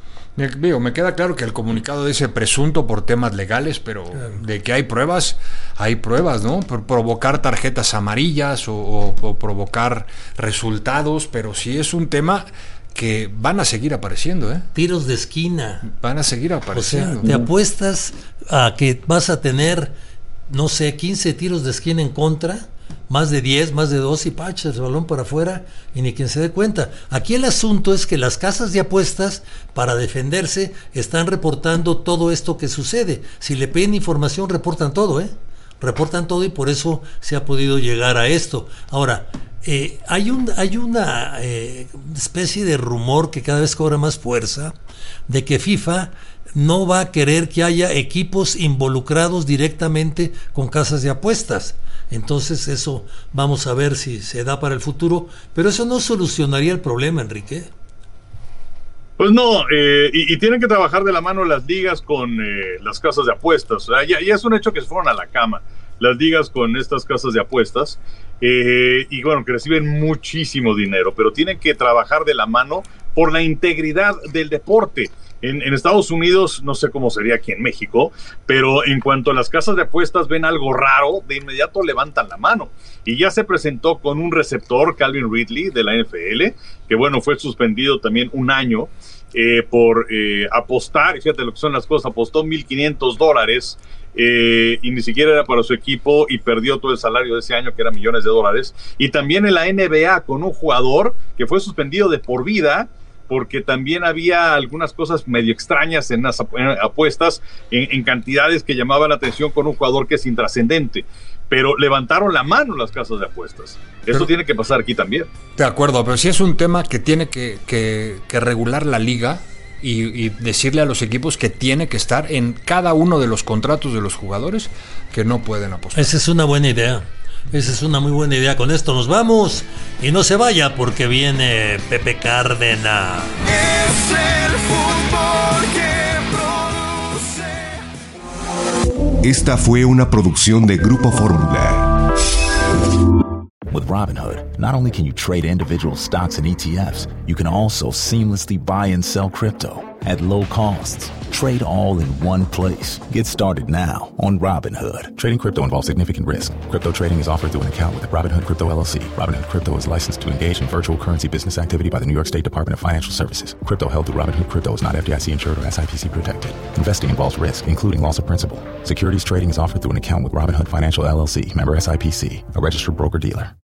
Me queda claro que el comunicado dice presunto por temas legales, pero de que hay pruebas, ¿no? Por provocar tarjetas amarillas o provocar resultados, pero sí es un tema que van a seguir apareciendo, Tiros de esquina. Van a seguir apareciendo. O sea, te apuestas a que vas a tener, no sé, 15 tiros de esquina en contra, más de 10, más de 12 y pachas el balón para afuera y ni quien se dé cuenta. Aquí el asunto es que las casas de apuestas, para defenderse, están reportando todo esto que sucede. Si le piden información, reportan todo, reportan todo y por eso se ha podido llegar a esto. Ahora, hay una especie de rumor que cada vez cobra más fuerza de que FIFA no va a querer que haya equipos involucrados directamente con casas de apuestas. Entonces eso vamos a ver si se da para el futuro, pero eso no solucionaría el problema, Enrique. Pues no, y tienen que trabajar de la mano las ligas con las casas de apuestas. O sea, ya es un hecho que se fueron a la cama las ligas con estas casas de apuestas y bueno, que reciben muchísimo dinero, pero tienen que trabajar de la mano por la integridad del deporte. En Estados Unidos, no sé cómo sería aquí en México, pero en cuanto a las casas de apuestas ven algo raro, de inmediato levantan la mano. Y ya se presentó con un receptor, Calvin Ridley, de la NFL, que bueno, fue suspendido también un año por apostar, fíjate lo que son las cosas, apostó $1,500 y ni siquiera era para su equipo y perdió todo el salario de ese año, que era millones de dólares. Y también en la NBA con un jugador que fue suspendido de por vida, porque también había algunas cosas medio extrañas en las apuestas en cantidades que llamaban la atención con un jugador que es intrascendente, pero levantaron la mano las casas de apuestas. Eso tiene que pasar aquí también. De acuerdo, pero sí es un tema que tiene que regular la liga y decirle a los equipos que tiene que estar en cada uno de los contratos de los jugadores que no pueden apostar. Esa es una buena idea. Esa es una muy buena idea. Con esto nos vamos y no se vaya porque viene Pepe Cárdenas. Es el fútbol que produce. Esta fue una producción de Grupo Fórmula. With Robinhood, not only can you trade individual stocks and ETFs, you can also seamlessly buy and sell crypto at low costs. Trade all in one place. Get started now on Robinhood. Trading crypto involves significant risk. Crypto trading is offered through an account with Robinhood Crypto LLC. Robinhood Crypto is licensed to engage in virtual currency business activity by the New York State Department of Financial Services. Crypto held through Robinhood Crypto is not FDIC insured or SIPC protected. Investing involves risk, including loss of principal. Securities trading is offered through an account with Robinhood Financial LLC, member SIPC, a registered broker-dealer.